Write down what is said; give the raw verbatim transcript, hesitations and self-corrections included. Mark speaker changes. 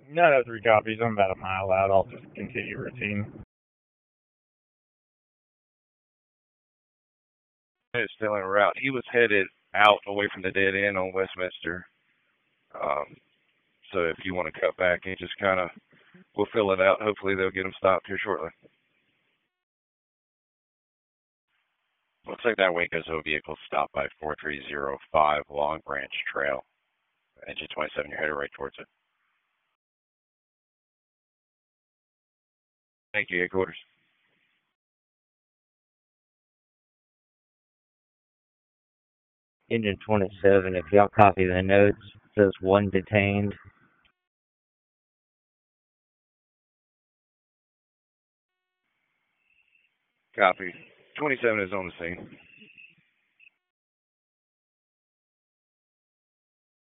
Speaker 1: No, no, three copies. I'm about a mile out. I'll just continue routine.
Speaker 2: It's still en route. He was headed out away from the dead end on Westminster. Um, so if you want to cut back and just kind of, we'll fill it out. Hopefully they'll get him stopped here shortly. Looks like that Waco vehicle stopped by four three zero five Long Branch Trail. Engine twenty-seven, you're headed right towards it. Thank you, headquarters.
Speaker 3: Engine twenty-seven, if y'all copy the notes, it says one detained.
Speaker 2: Copy. twenty-seven is on the scene.